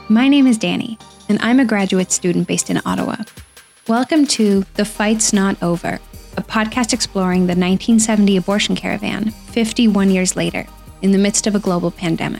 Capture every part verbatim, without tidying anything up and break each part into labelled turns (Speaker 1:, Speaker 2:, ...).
Speaker 1: My name is Danny, and I'm a graduate student based in Ottawa. Welcome to The Fight's Not Over, a podcast exploring the nineteen seventy abortion caravan fifty-one years later, in the midst of a global pandemic.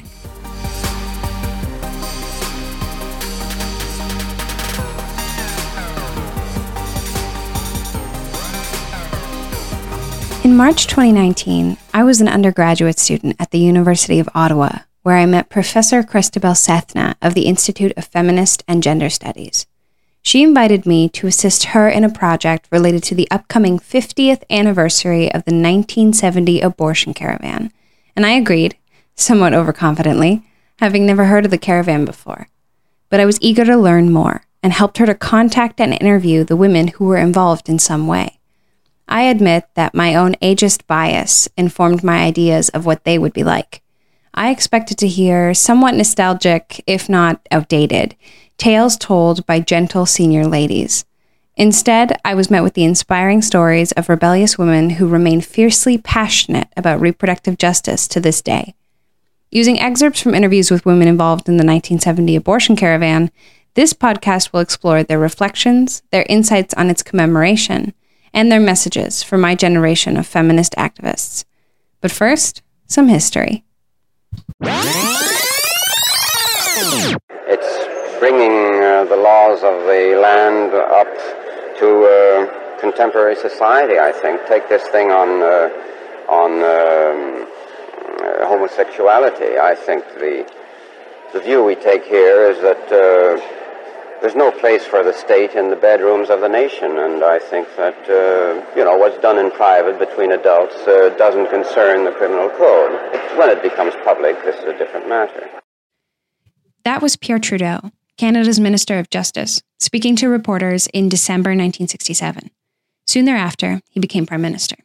Speaker 1: In March twenty nineteen, I was an undergraduate student at the University of Ottawa, where I met Professor Christabel Sethna of the Institute of Feminist and Gender Studies. She invited me to assist her in a project related to the upcoming fiftieth anniversary of the nineteen seventy abortion caravan, and I agreed, somewhat overconfidently, having never heard of the caravan before. But I was eager to learn more, and helped her to contact and interview the women who were involved in some way. I admit that my own ageist bias informed my ideas of what they would be like. I expected to hear somewhat nostalgic, if not outdated, tales told by gentle senior ladies. Instead, I was met with the inspiring stories of rebellious women who remain fiercely passionate about reproductive justice to this day. Using excerpts from interviews with women involved in the nineteen seventy abortion caravan, this podcast will explore their reflections, their insights on its commemoration, and their messages for my generation of feminist activists. But first, some history.
Speaker 2: It's bringing uh, the laws of the land up to uh, contemporary society, I think. Take this thing on uh, on um, uh, homosexuality. I think the the view we take here is that uh, there's no place for the state in the bedrooms of the nation, and I think that, uh, you know, what's done in private between adults uh, doesn't concern the criminal code. When it becomes public, this is a different matter.
Speaker 1: That was Pierre Trudeau, Canada's Minister of Justice, speaking to reporters in December nineteen sixty-seven. Soon thereafter, he became Prime Minister.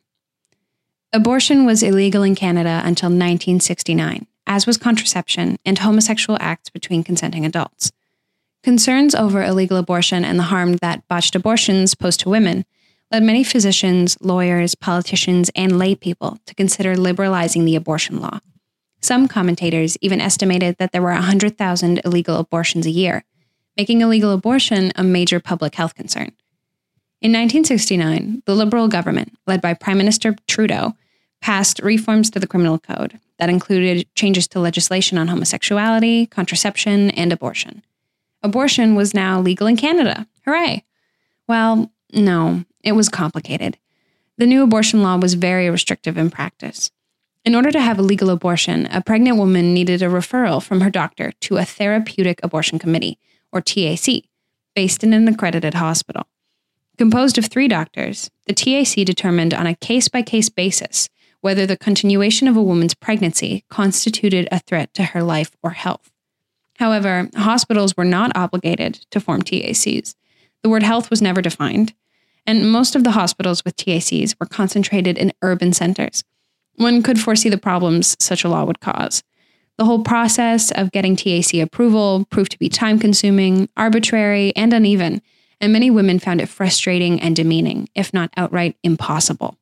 Speaker 1: Abortion was illegal in Canada until nineteen sixty-nine, as was contraception and homosexual acts between consenting adults. Concerns over illegal abortion and the harm that botched abortions pose to women led many physicians, lawyers, politicians, and lay people to consider liberalizing the abortion law. Some commentators even estimated that there were one hundred thousand illegal abortions a year, making illegal abortion a major public health concern. In nineteen sixty-nine, the Liberal government, led by Prime Minister Trudeau, passed reforms to the criminal code that included changes to legislation on homosexuality, contraception, and abortion. Abortion was now legal in Canada. Hooray! Well, no, it was complicated. The new abortion law was very restrictive in practice. In order to have a legal abortion, a pregnant woman needed a referral from her doctor to a therapeutic abortion committee, or T A C, based in an accredited hospital. Composed of three doctors, the T A C determined on a case-by-case basis whether the continuation of a woman's pregnancy constituted a threat to her life or health. However, hospitals were not obligated to form T A Cs. The word health was never defined, and most of the hospitals with T A Cs were concentrated in urban centers. One could foresee the problems such a law would cause. The whole process of getting T A C approval proved to be time-consuming, arbitrary, and uneven, and many women found it frustrating and demeaning, if not outright impossible.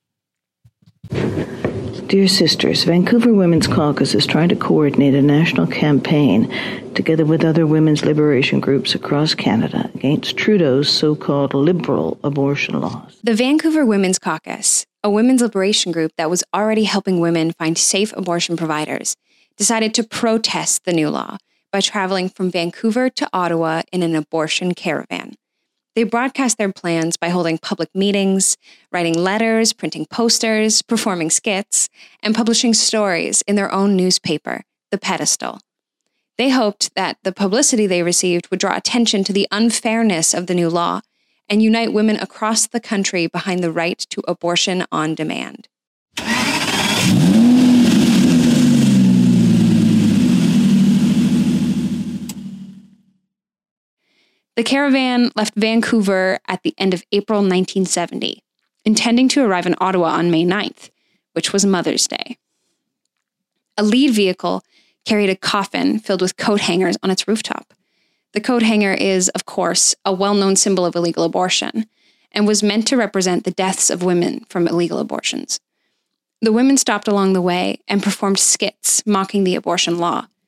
Speaker 3: Dear sisters, Vancouver Women's Caucus is trying to coordinate a national campaign together with other women's liberation groups across Canada against Trudeau's so-called liberal abortion laws.
Speaker 1: The Vancouver Women's Caucus, a women's liberation group that was already helping women find safe abortion providers, decided to protest the new law by traveling from Vancouver to Ottawa in an abortion caravan. They broadcast their plans by holding public meetings, writing letters, printing posters, performing skits, and publishing stories in their own newspaper, The Pedestal. They hoped that the publicity they received would draw attention to the unfairness of the new law and unite women across the country behind the right to abortion on demand. The caravan left Vancouver at the end of April nineteen seventy, intending to arrive in Ottawa on May ninth, which was Mother's Day. A lead vehicle carried a coffin filled with coat hangers on its rooftop. The coat hanger is, of course, a well-known symbol of illegal abortion, and was meant to represent the deaths of women from illegal abortions. The women stopped along the way and performed skits mocking the abortion law.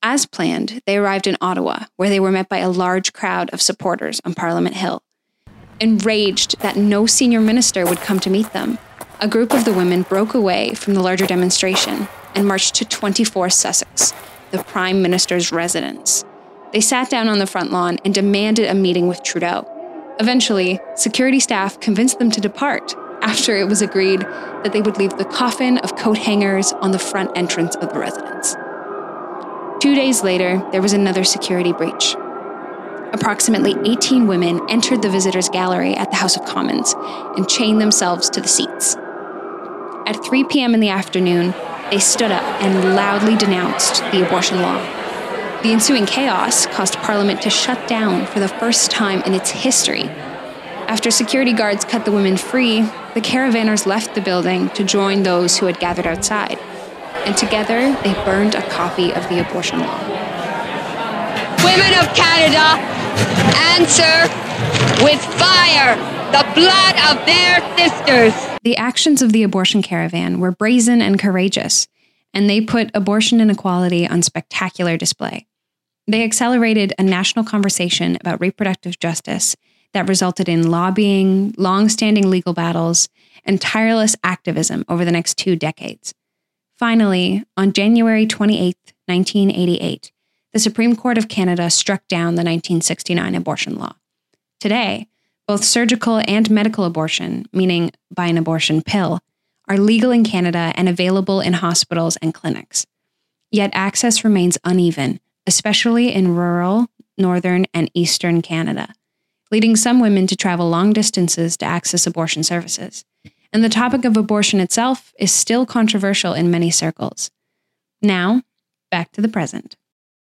Speaker 1: As planned, they arrived in Ottawa, where they were met by a large crowd of supporters on Parliament Hill. Enraged that no senior minister would come to meet them, a group of the women broke away from the larger demonstration and marched to twenty-four Sussex, the Prime Minister's residence. They sat down on the front lawn and demanded a meeting with Trudeau. Eventually, security staff convinced them to depart after it was agreed that they would leave the coffin of coat hangers on the front entrance of the residence. Two days later, there was another security breach. Approximately eighteen women entered the visitors' gallery at the House of Commons and chained themselves to the seats. At three p.m. in the afternoon, they stood up and loudly denounced the abortion law. The ensuing chaos caused Parliament to shut down for the first time in its history. After security guards cut the women free, the caravanners left the building to join those who had gathered outside, and together they burned a copy of the abortion law.
Speaker 4: Women of Canada, answer with fire the blood of their sisters.
Speaker 1: The actions of the abortion caravan were brazen and courageous, and they put abortion inequality on spectacular display. They accelerated a national conversation about reproductive justice that resulted in lobbying, long-standing legal battles, and tireless activism over the next two decades. Finally, on January twenty-eighth, nineteen eighty-eight, the Supreme Court of Canada struck down the nineteen sixty-nine abortion law. Today, both surgical and medical abortion, meaning by an abortion pill, are legal in Canada and available in hospitals and clinics. Yet access remains uneven, especially in rural, northern, and eastern Canada, leading some women to travel long distances to access abortion services. And the topic of abortion itself is still controversial in many circles. Now, back to the present.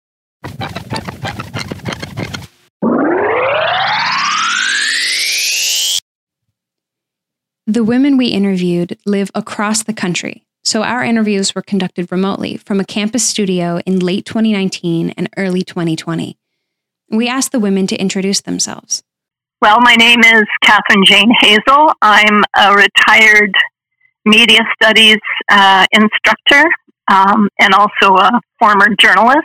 Speaker 1: The women we interviewed live across the country, so our interviews were conducted remotely from a campus studio in late twenty nineteen and early twenty twenty. We asked the women to introduce themselves.
Speaker 5: Well, my name is Catherine Jane Hazel. I'm a retired media studies uh, instructor um, and also a former journalist.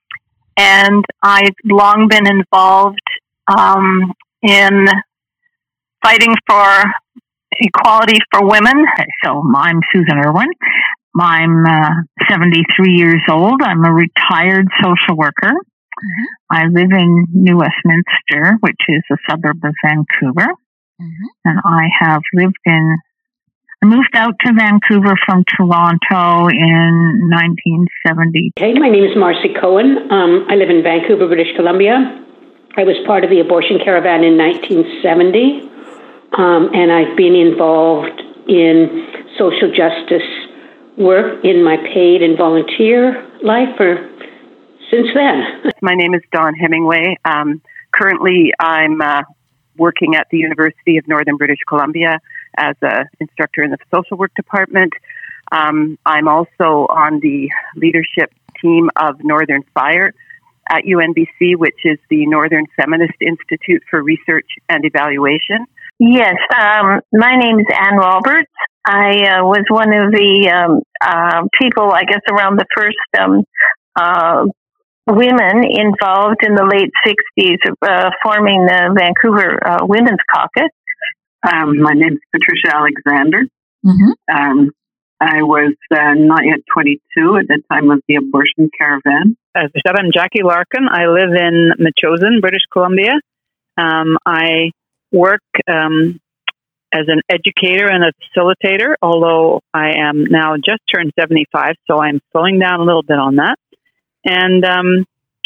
Speaker 5: And I've long been involved um, in fighting for equality for women.
Speaker 6: So I'm Susan Irwin. I'm uh, seventy-three years old. I'm a retired social worker. Mm-hmm. I live in New Westminster, which is a suburb of Vancouver. Mm-hmm. And I have lived in, I moved out to Vancouver from Toronto in nineteen seventy.
Speaker 7: Hey, my name is Marcy Cohen. Um, I live in Vancouver, British Columbia. I was part of the abortion caravan in nineteen seventy. Um, and I've been involved in social justice work in my paid and volunteer life for since then.
Speaker 8: My name is Dawn Hemingway. Um, currently, I'm uh, working at the University of Northern British Columbia as an instructor in the social work department. Um, I'm also on the leadership team of Northern Fire at U N B C, which is the Northern Feminist Institute for Research and Evaluation.
Speaker 5: Yes, um, my name is Ann Roberts. I uh, was one of the um, uh, people, I guess, around the first um, uh, women involved in the late sixties uh, forming the Vancouver uh, Women's Caucus.
Speaker 9: Um, my name is Patricia Alexander.
Speaker 6: Mm-hmm.
Speaker 9: Um, I was uh, not yet twenty-two at the time of the abortion caravan.
Speaker 10: As I said, I'm Jackie Larkin. I live in Metchosin, British Columbia. Um, I work um, as an educator and a facilitator, although I am now just turned seventy-five, so I'm slowing down a little bit on that. And um,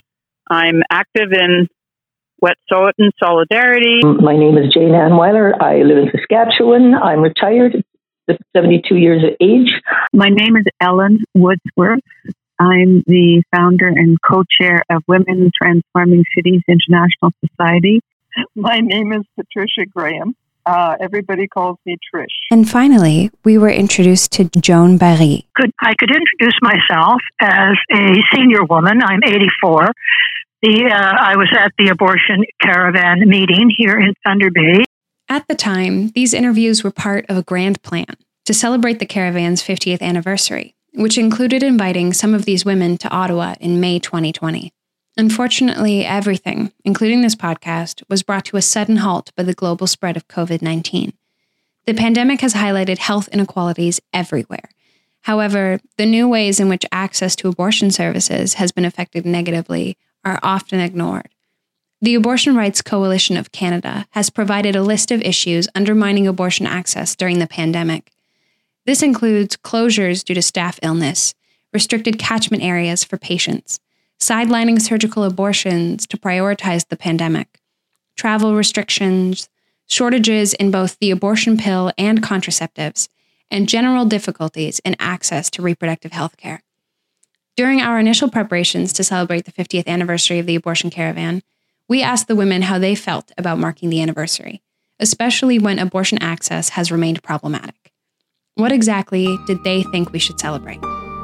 Speaker 10: I'm active in Wet'suwet'en Solidarity.
Speaker 11: My name is Jane Ann Weiler. I live in Saskatchewan. I'm retired, seventy-two years of age.
Speaker 6: My name is Ellen Woodsworth. I'm the founder and co-chair of Women Transforming Cities International Society.
Speaker 12: My name is Patricia Graham. Uh, everybody calls me Trish.
Speaker 1: And finally, we were introduced to Joan Barry.
Speaker 13: Could, I could introduce myself as a senior woman. I'm eighty-four. The, uh, I was at the abortion caravan meeting here in Thunder Bay.
Speaker 1: At the time, these interviews were part of a grand plan to celebrate the caravan's fiftieth anniversary which included inviting some of these women to Ottawa in May twenty twenty. Unfortunately, everything, including this podcast, was brought to a sudden halt by the global spread of covid nineteen. The pandemic has highlighted health inequalities everywhere. However, the new ways in which access to abortion services has been affected negatively are often ignored. The Abortion Rights Coalition of Canada has provided a list of issues undermining abortion access during the pandemic. This includes closures due to staff illness, restricted catchment areas for patients, sidelining surgical abortions to prioritize the pandemic, travel restrictions, shortages in both the abortion pill and contraceptives, and general difficulties in access to reproductive health care. During our initial preparations to celebrate the fiftieth anniversary of the Abortion Caravan, we asked the women how they felt about marking the anniversary, especially when abortion access has remained problematic. What exactly did they think we should celebrate?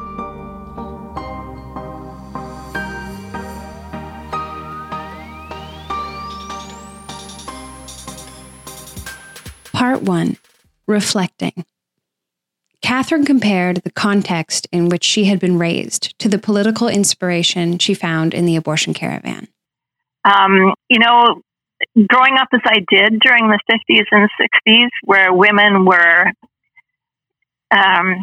Speaker 1: Part one, Reflecting. Catherine compared the context in which she had been raised to the political inspiration she found in the Abortion Caravan.
Speaker 5: Um, you know, growing up as I did during the fifties and sixties, where women were um,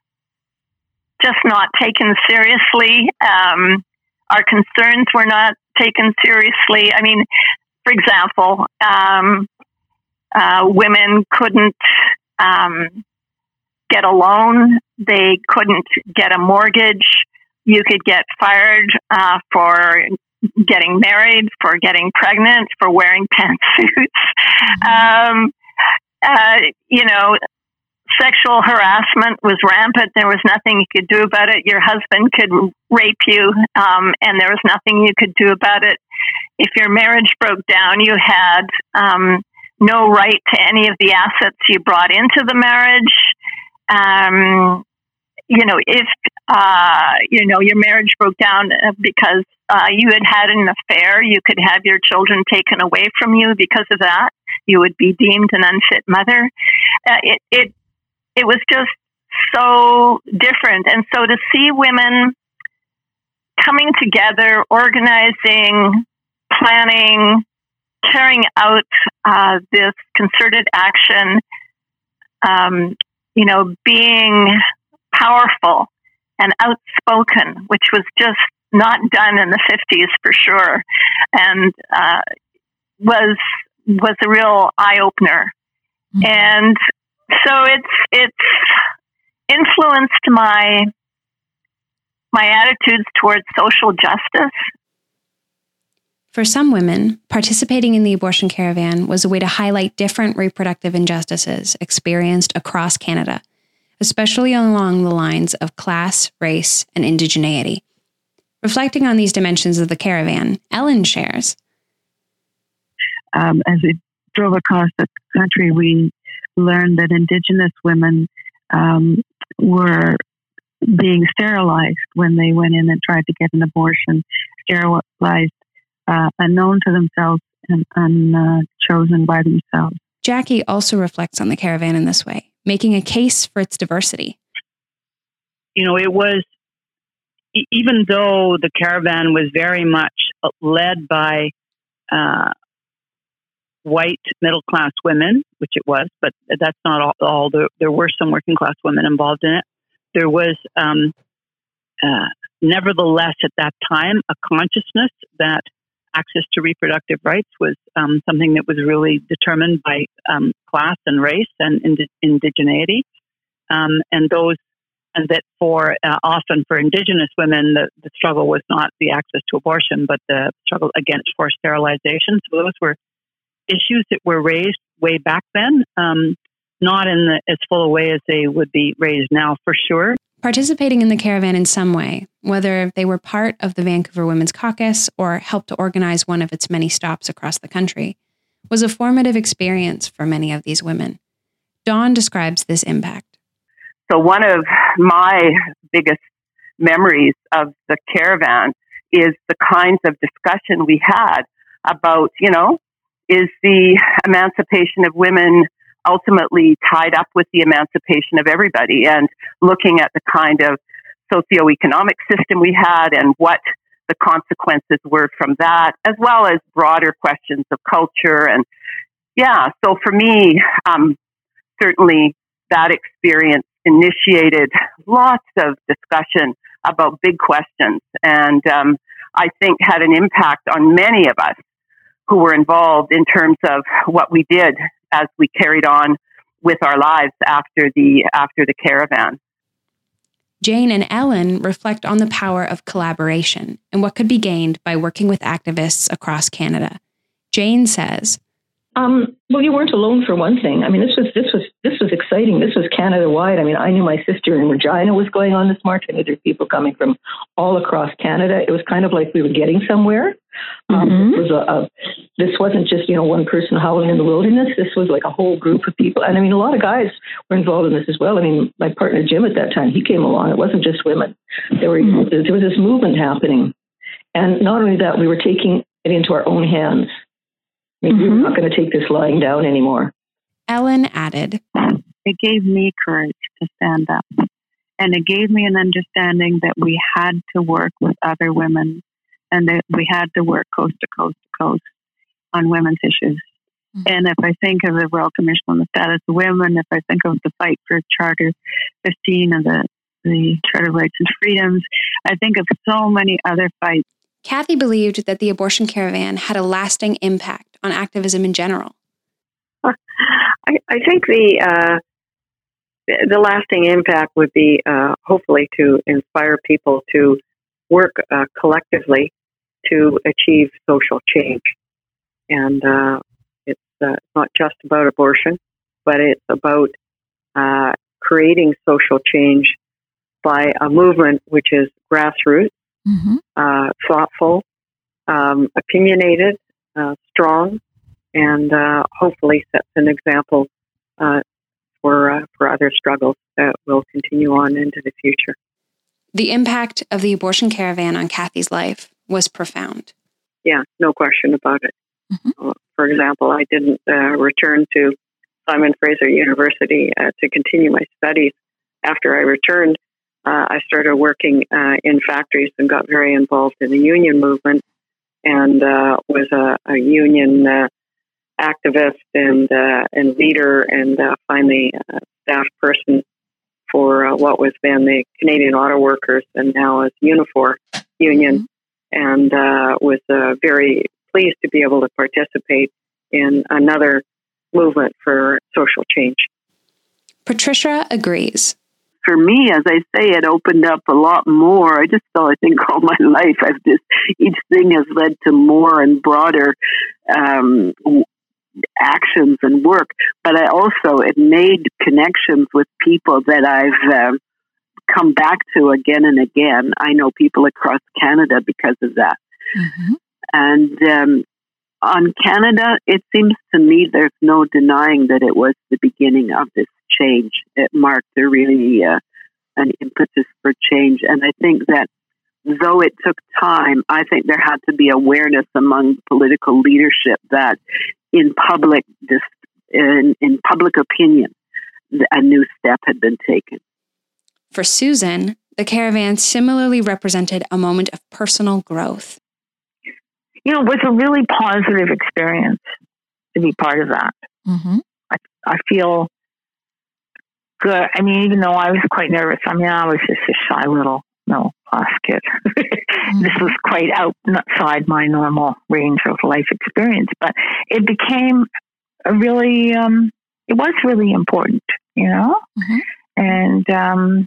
Speaker 5: just not taken seriously, um, our concerns were not taken seriously. I mean, for example, um, uh, women couldn't um, get a loan. They couldn't get a mortgage. You could get fired uh, for getting married, for getting pregnant, for wearing pantsuits. Um, uh, you know, sexual harassment was rampant. There was nothing you could do about it. Your husband could rape you, um, and there was nothing you could do about it. If your marriage broke down, you had um, no right to any of the assets you brought into the marriage. Um, you know, if, uh, you know, your marriage broke down because uh, you had had an affair, you could have your children taken away from you because of that. You would be deemed an unfit mother. Uh, it, it, it was just so different. And so to see women coming together, organizing, planning, carrying out uh, this concerted action, um, you know, being powerful and outspoken, which was just not done in the fifties for sure, and uh, was was a real eye opener. Mm-hmm. And so it's it's influenced my my attitudes towards social justice.
Speaker 1: For some women, participating in the Abortion Caravan was a way to highlight different reproductive injustices experienced across Canada, especially along the lines of class, race, and indigeneity. Reflecting on these dimensions of the caravan, Ellen shares.
Speaker 14: Um, as we drove across the country, we learned that Indigenous women um, were being sterilized when they went in and tried to get an abortion, sterilized uh, unknown to themselves and unchosen uh, by themselves.
Speaker 1: Jackie also reflects on the caravan in this way, making a case for its diversity.
Speaker 10: You know, it was, even though the caravan was very much led by uh, white middle-class women, which it was, but that's not all. all there, there were some working-class women involved in it. There was, um, uh, nevertheless, at that time, a consciousness that access to reproductive rights was um, something that was really determined by um, class and race and ind- indigeneity. Um, and those, and that for uh, often for Indigenous women, the, the struggle was not the access to abortion, but the struggle against forced sterilization. So those were issues that were raised way back then, um, not in the, as full a way as they would be raised now, for sure.
Speaker 1: Participating in the caravan in some way, whether they were part of the Vancouver Women's Caucus or helped to organize one of its many stops across the country, was a formative experience for many of these women. Dawn describes this impact.
Speaker 8: So one of my biggest memories of the caravan is the kinds of discussion we had about, you know, is the emancipation of women ultimately tied up with the emancipation of everybody and looking at the kind of socioeconomic system we had and what the consequences were from that, as well as broader questions of culture. And yeah, so for me, um, certainly that experience initiated lots of discussion about big questions, and um, I think had an impact on many of us who were involved in terms of what we did as we carried on with our lives after the after the caravan.
Speaker 1: Jane and Ellen reflect on the power of collaboration and what could be gained by working with activists across Canada. Jane says,
Speaker 11: Um, well, you weren't alone for one thing. I mean, this was this was this was exciting. This was Canada-wide. I mean, I knew my sister in Regina was going on this march. I knew there were people coming from all across Canada. It was kind of like we were getting somewhere. Um,
Speaker 13: Mm-hmm.
Speaker 11: it was a, a, this wasn't just, you know, one person howling in the wilderness. This was like a whole group of people. And I mean, a lot of guys were involved in this as well. I mean, my partner Jim at that time, he came along. It wasn't just women. There were
Speaker 13: Mm-hmm.
Speaker 11: there was this movement happening. And not only that, we were taking it into our own hands. I mean,
Speaker 14: Mm-hmm.
Speaker 11: we're not going to take this lying down anymore.
Speaker 1: Ellen added,
Speaker 14: It gave me courage to stand up. And it gave me an understanding that we had to work with other women and that we had to work coast to coast to coast on women's issues. Mm-hmm. And if I think of the Royal Commission on the Status of Women, if I think of the fight for Charter fifteen and the, the Charter of Rights and Freedoms, I think of so many other fights.
Speaker 1: Kathy believed that the abortion caravan had a lasting impact on activism in general.
Speaker 15: I, I think the uh, the lasting impact would be uh, hopefully to inspire people to work uh, collectively to achieve social change. And uh, it's uh, not just about abortion, but it's about uh, creating social change by a movement which is grassroots,
Speaker 16: Mm-hmm.
Speaker 15: uh, thoughtful, um, opinionated, uh, strong, and uh, hopefully sets an example uh, for uh, for other struggles that will continue on into the future.
Speaker 1: The impact of the abortion caravan on Kathy's life was profound.
Speaker 15: Yeah, no question about it.
Speaker 16: Mm-hmm.
Speaker 15: Uh, for example, I didn't uh, return to Simon Fraser University uh, to continue my studies. After I returned, uh, I started working uh, in factories and got very involved in the union movement, and uh, was a, a union uh, activist and uh, and leader, and uh, finally a staff person for uh, what was then the Canadian Auto Workers and now as Unifor Union, and uh, was uh, very pleased to be able to participate in another movement for social change.
Speaker 1: Patricia agrees.
Speaker 9: For me, as I say, it opened up a lot more. I just felt, I think, all my life, I've just, each thing has led to more and broader um, actions and work. But I also, it made connections with people that I've uh, come back to again and again. I know people across Canada because of that.
Speaker 16: Mm-hmm.
Speaker 9: And um, on Canada, it seems to me there's no denying that it was the beginning of this change. It marked a really uh, an impetus for change. And I think that though it took time, I think there had to be awareness among political leadership that in public, this, in, in public opinion, a new step had been taken.
Speaker 1: For Susan, the caravan similarly represented a moment of personal growth.
Speaker 6: You know, it was a really positive experience to be part of that.
Speaker 16: Mm-hmm.
Speaker 6: I, I feel good. I mean, even though I was quite nervous, I mean, I was just a shy little middle class kid. Mm-hmm. This was quite outside my normal range of life experience, but it became a really, um, it was really important, you know?
Speaker 16: Mm-hmm.
Speaker 6: And, um,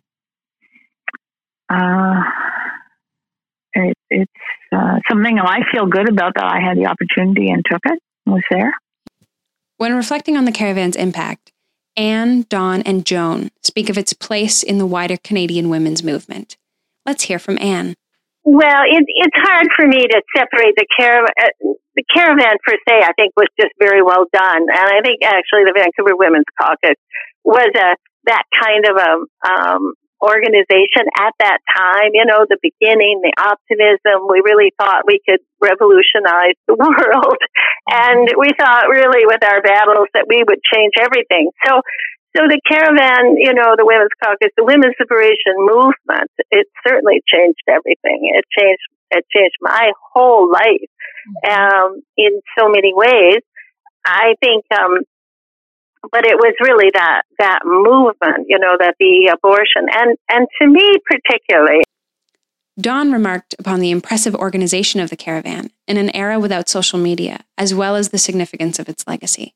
Speaker 6: uh, it, it's uh, something I feel good about, that I had the opportunity and took it, was there.
Speaker 1: When reflecting on the caravan's impact, Anne, Dawn, and Joan speak of its place in the wider Canadian women's movement. Let's hear from Anne.
Speaker 17: Well, it, it's hard for me to separate the caravan. Uh, the caravan per se, I think, was just very well done, and I think actually the Vancouver Women's Caucus was a that kind of a um, organization at that time. You know, the beginning, the optimism. We really thought we could revolutionize the world, And we thought really with our battles that we would change everything. So, so the caravan, you know, the Women's Caucus, the women's liberation movement, it certainly changed everything. It changed, it changed my whole life, um, in so many ways. I think, um, but it was really that, that movement, you know, that the abortion, and, and to me particularly.
Speaker 1: Dawn remarked upon the impressive organization of the caravan in an era without social media, as well as the significance of its legacy.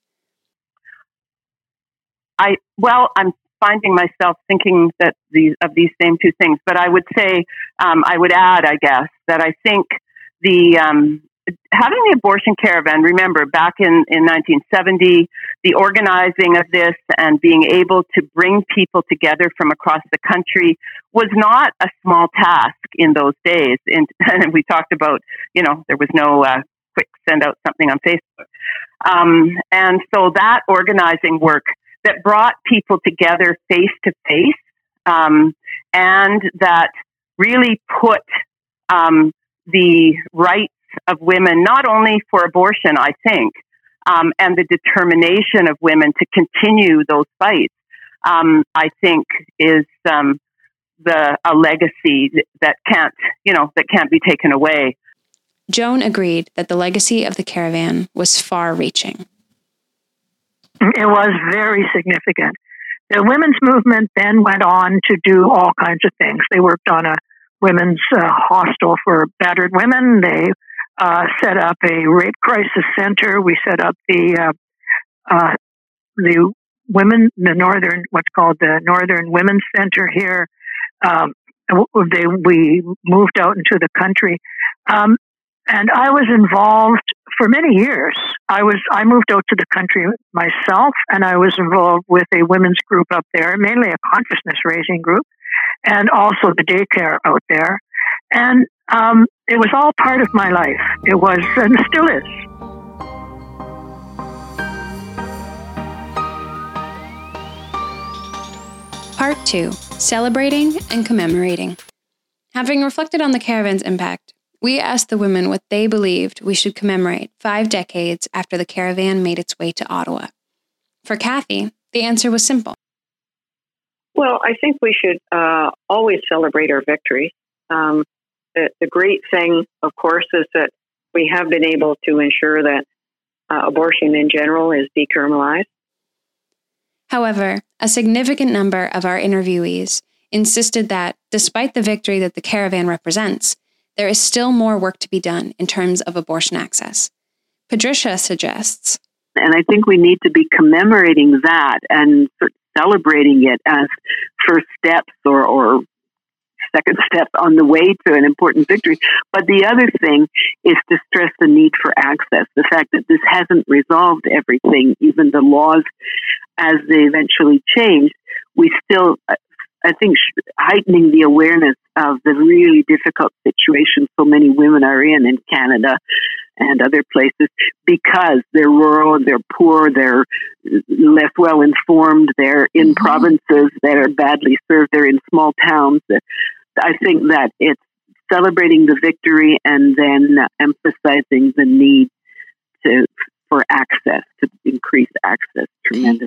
Speaker 8: I well, I'm finding myself thinking that these of these same two things, but I would say um, I would add, I guess, that I think the um, having the abortion caravan. Remember, back in, in nineteen seventy, the organizing of this and being able to bring people together from across the country was not a small task in those days. And, and we talked about, you know, there was no uh, quick send out something on Facebook, um, and so that organizing work that brought people together face to face, um, and that really put um, the rights of women, not only for abortion, I think, um, and the determination of women to continue those fights, um, I think is um, the a legacy that can't, you know, that can't be taken away.
Speaker 1: Joan agreed that the legacy of the caravan was far-reaching.
Speaker 13: It was very significant. The women's movement then went on to do all kinds of things. They worked on a women's uh, hostel for battered women. They uh, set up a rape crisis center. We set up the uh, uh, the women, the northern, what's called the Northern Women's Center here. Um, they we moved out into the country. Um, And I was involved for many years. I was I moved out to the country myself, and I was involved with a women's group up there, mainly a consciousness raising group, and also the daycare out there. And um, it was all part of my life. It was, and still is.
Speaker 1: Part two, celebrating and commemorating. Having reflected on the caravan's impact, we asked the women what they believed we should commemorate five decades after the caravan made its way to Ottawa. For Kathy, the answer was simple.
Speaker 15: Well, I think we should uh, always celebrate our victories. Um, the, the great thing, of course, is that we have been able to ensure that uh, abortion in general is decriminalized.
Speaker 1: However, a significant number of our interviewees insisted that, despite the victory that the caravan represents, there is still more work to be done in terms of abortion access. Patricia suggests,
Speaker 9: and I think we need to be commemorating that and celebrating it as first steps or, or second steps on the way to an important victory. But the other thing is to stress the need for access, the fact that this hasn't resolved everything, even the laws as they eventually changed. We still, I think, heightening the awareness of the really difficult situation so many women are in in Canada and other places because they're rural, they're poor, they're less well informed, they're in mm-hmm. provinces that are badly served, they're in small towns. I think that it's celebrating the victory and then emphasizing the need to for access, to increase access tremendously.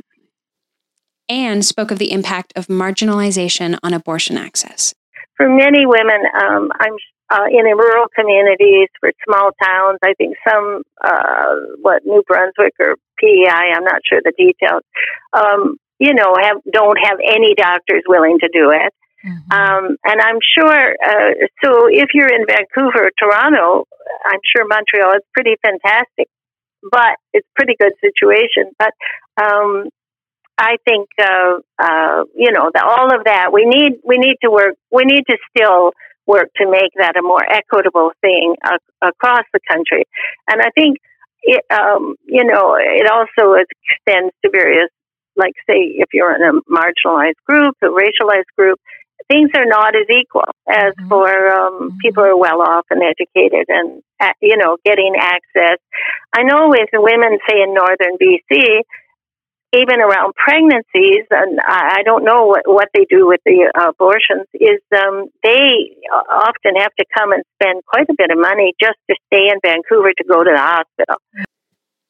Speaker 1: Anne spoke of the impact of marginalization on abortion access.
Speaker 17: For many women, um, I'm uh, in rural communities, for small towns, I think some, uh, what, New Brunswick or P E I, I'm not sure the details, um, you know, have don't have any doctors willing to do it. Mm-hmm. Um, and I'm sure, uh, so if you're in Vancouver or Toronto, I'm sure Montreal is pretty fantastic, but it's a pretty good situation. But um, I think, uh, uh, you know, the, all of that, we need, we need to work, we need to still work to make that a more equitable thing uh, across the country. And I think, it, um, you know, it also extends to various, like, say, if you're in a marginalized group, a racialized group, things are not as equal as mm-hmm. for um, mm-hmm. people who are well off and educated and, uh, you know, getting access. I know with women, say, in northern B C, even around pregnancies, and I don't know what, what they do with the abortions, is um, they often have to come and spend quite a bit of money just to stay in Vancouver to go to the hospital.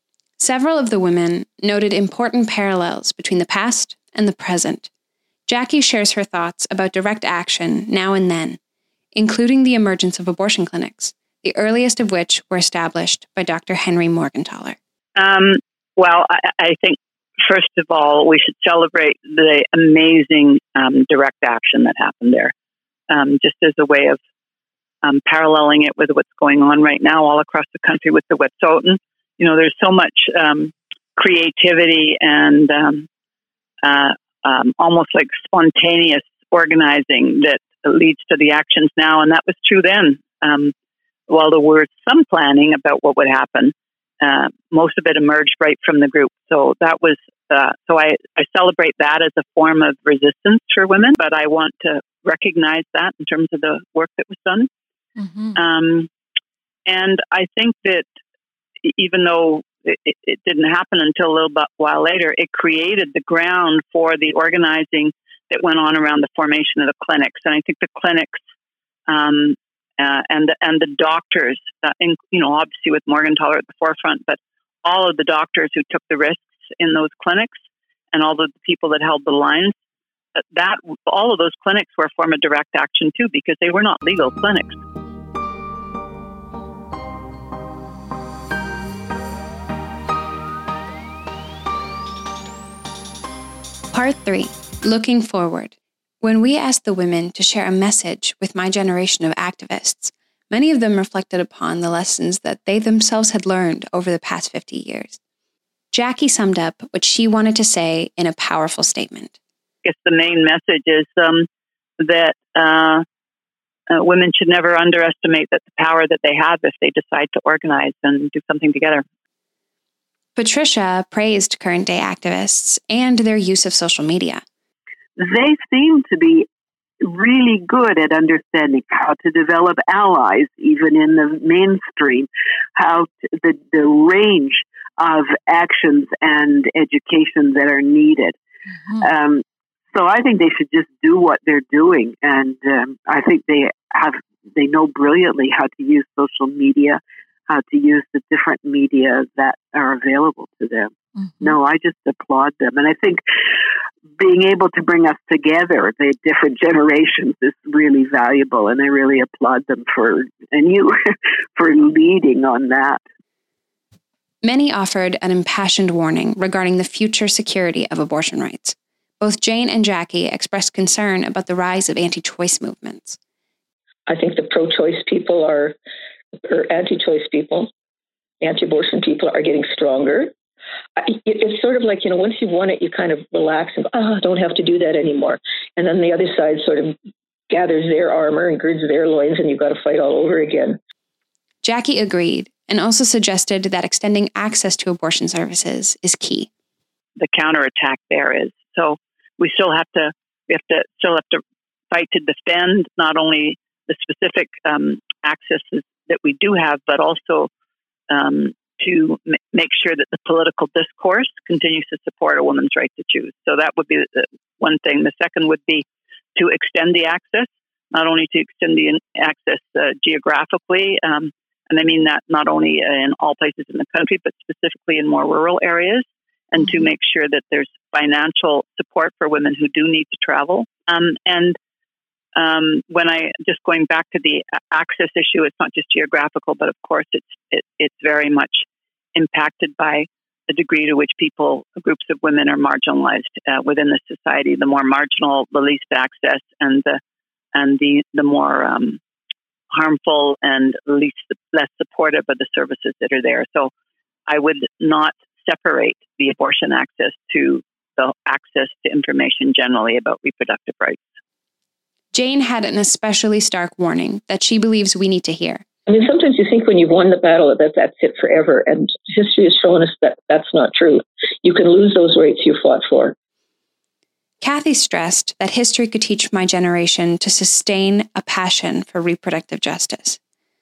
Speaker 1: Several of the women noted important parallels between the past and the present. Jackie shares her thoughts about direct action now and then, including the emergence of abortion clinics, the earliest of which were established by Doctor Henry Morgentaler.
Speaker 10: Um, well, I, I think, first of all, we should celebrate the amazing um, direct action that happened there, um, just as a way of um, paralleling it with what's going on right now all across the country with the Wet'suwet'en. You know, there's so much um, creativity and um, uh, um, almost like spontaneous organizing that leads to the actions now, and that was true then. Um, while there were some planning about what would happen, uh, most of it emerged right from the group. So that was uh, so I, I celebrate that as a form of resistance for women, but I want to recognize that in terms of the work that was done. Mm-hmm. Um, and I think that even though it, it didn't happen until a little bit while later, it created the ground for the organizing that went on around the formation of the clinics. And I think the clinics um, uh, and the, and the doctors, uh, in, you know, obviously with Morgentaler at the forefront, but all of the doctors who took the risks in those clinics and all of the people that held the lines, uh, that all of those clinics were a form of direct action too, because they were not legal clinics.
Speaker 1: Part three, looking forward. When we asked the women to share a message with my generation of activists, many of them reflected upon the lessons that they themselves had learned over the past fifty years. Jackie summed up what she wanted to say in a powerful statement.
Speaker 10: I guess the main message is um, that uh, uh, women should never underestimate that the power that they have if they decide to organize and do something together.
Speaker 1: Patricia praised current-day activists and their use of social media.
Speaker 9: They seem to be really good at understanding how to develop allies, even in the mainstream, how to, the, the range of actions and education that are needed. Mm-hmm. Um, so I think they should just do what they're doing, and um, I think they have they know brilliantly how to use social media, how to use the different media that are available to them. Mm-hmm. No, I just applaud them. And I think being able to bring us together, the different generations, is really valuable. And I really applaud them for, and you, for leading on that.
Speaker 1: Many offered an impassioned warning regarding the future security of abortion rights. Both Jane and Jackie expressed concern about the rise of anti-choice movements.
Speaker 11: I think the pro-choice people are or anti-choice people, anti-abortion people are getting stronger. It's sort of like, you know, once you've won it, you kind of relax and go, oh, I don't have to do that anymore. And then the other side sort of gathers their armor and girds their loins, and you've got to fight all over again.
Speaker 1: Jackie agreed and also suggested that extending access to abortion services is key.
Speaker 10: The counterattack there is, so we still have to, we have to still have to fight to defend not only the specific um, accesses that we do have, but also um, to m- make sure that the political discourse continues to support a woman's right to choose. So that would be the one thing. The second would be to extend the access, not only to extend the access uh, geographically, um, and I mean that not only in all places in the country, but specifically in more rural areas, and to make sure that there's financial support for women who do need to travel. Um, and Um, when I, just going back to the access issue, it's not just geographical, but of course it's it, it's very much impacted by the degree to which people, groups of women are marginalized uh, within the society. The more marginal, the least access, and the and the the more um, harmful and least less supportive of the services that are there. So I would not separate the abortion access to the access to information generally about reproductive rights.
Speaker 1: Jane had an especially stark warning that she believes we need to hear.
Speaker 11: I mean, sometimes you think when you've won the battle that that's it forever, and history has shown us that that's not true. You can lose those rights you fought for.
Speaker 1: Kathy stressed that history could teach my generation to sustain a passion for reproductive justice.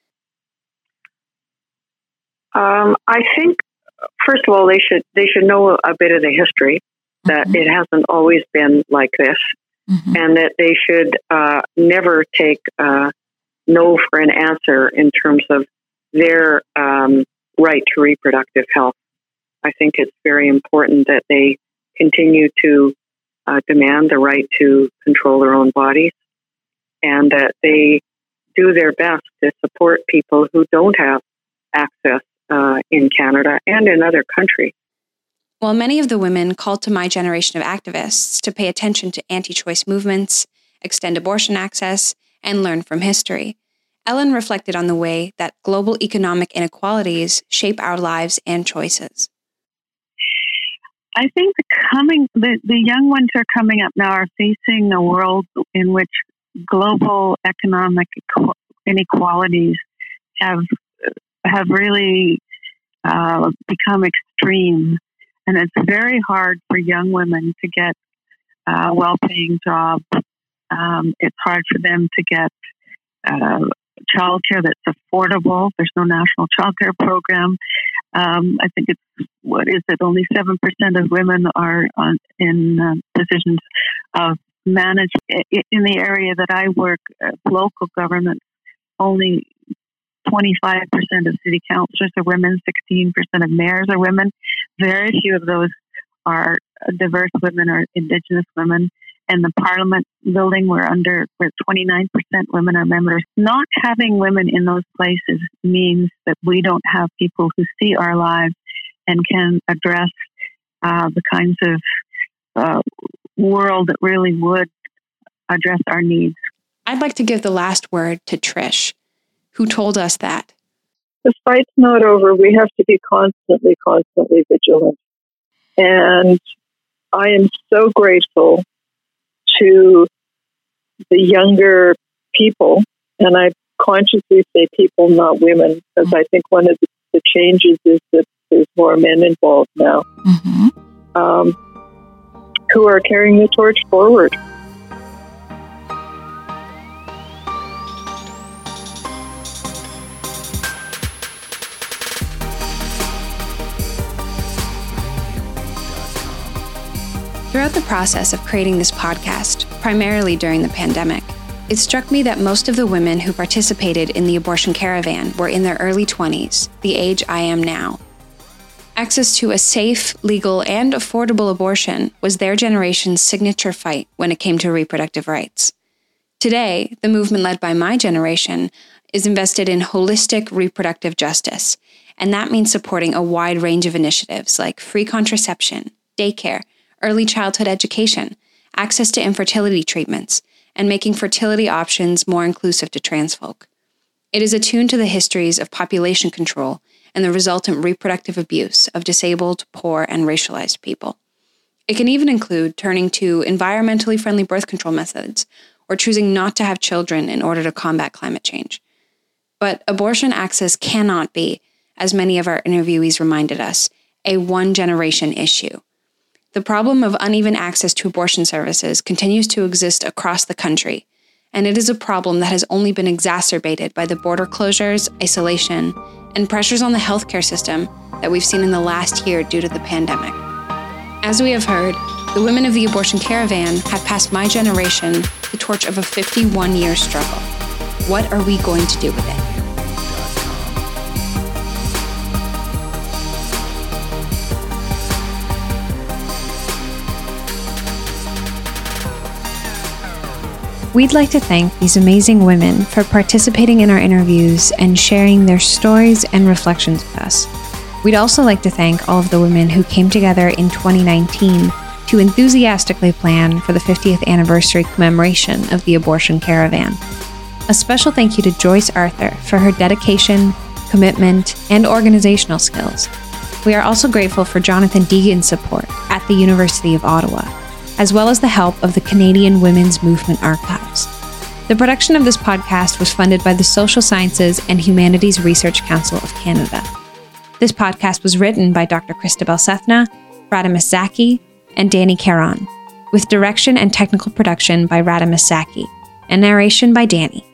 Speaker 15: Um, I think, first of all, they should they should know a bit of the history, that mm-hmm. it hasn't always been like this. Mm-hmm. And that they should uh, never take uh, no for an answer in terms of their um, right to reproductive health. I think it's very important that they continue to uh, demand the right to control their own bodies, and that they do their best to support people who don't have access uh, in Canada and in other countries.
Speaker 1: While many of the women called to my generation of activists to pay attention to anti-choice movements, extend abortion access, and learn from history, Ellen reflected on the way that global economic inequalities shape our lives and choices.
Speaker 14: I think the coming the, the young ones who are coming up now are facing a world in which global economic inequalities have have really uh, become extreme, and it's very hard for young women to get a well-paying job. Um, it's hard for them to get uh, childcare that's affordable. There's no national childcare program. Um, I think it's, what is it, only seven percent of women are on, in uh, positions of management. In the area that I work, uh, local government, only twenty-five percent of city councillors are women, sixteen percent of mayors are women. Very few of those are diverse women or Indigenous women. And the Parliament building, we're under, where twenty-nine percent women are members. Not having women in those places means that we don't have people who see our lives and can address uh, the kinds of uh, world that really would address our needs.
Speaker 1: I'd like to give the last word to Trish, who told us that
Speaker 12: the fight's not over. We have to be constantly, constantly vigilant. And I am so grateful to the younger people, and I consciously say people, not women, because I think one of the, the changes is that there's more men involved now, mm-hmm. um, who are carrying the torch forward.
Speaker 1: Throughout the process of creating this podcast, primarily during the pandemic, it struck me that most of the women who participated in the abortion caravan were in their early twenties, the age I am now. Access to a safe, legal, and affordable abortion was their generation's signature fight when it came to reproductive rights. Today, the movement led by my generation is invested in holistic reproductive justice, and that means supporting a wide range of initiatives like free contraception, daycare, early childhood education, access to infertility treatments, and making fertility options more inclusive to trans folk. It is attuned to the histories of population control and the resultant reproductive abuse of disabled, poor, and racialized people. It can even include turning to environmentally friendly birth control methods or choosing not to have children in order to combat climate change. But abortion access cannot be, as many of our interviewees reminded us, a one-generation issue. The problem of uneven access to abortion services continues to exist across the country, and it is a problem that has only been exacerbated by the border closures, isolation, and pressures on the healthcare system that we've seen in the last year due to the pandemic. As we have heard, the women of the abortion caravan have passed my generation the torch of a fifty-one-year struggle. What are we going to do with it? We'd like to thank these amazing women for participating in our interviews and sharing their stories and reflections with us. We'd also like to thank all of the women who came together in twenty nineteen to enthusiastically plan for the fiftieth anniversary commemoration of the abortion caravan. A special thank you to Joyce Arthur for her dedication, commitment, and organizational skills. We are also grateful for Jonathan Deegan's support at the University of Ottawa, as well as the help of the Canadian Women's Movement Archives. The production of this podcast was funded by the Social Sciences and Humanities Research Council of Canada. This podcast was written by Doctor Christabel Sethna, Radamis Zaki, and Danny Caron, with direction and technical production by Radamis Zaki, and narration by Danny.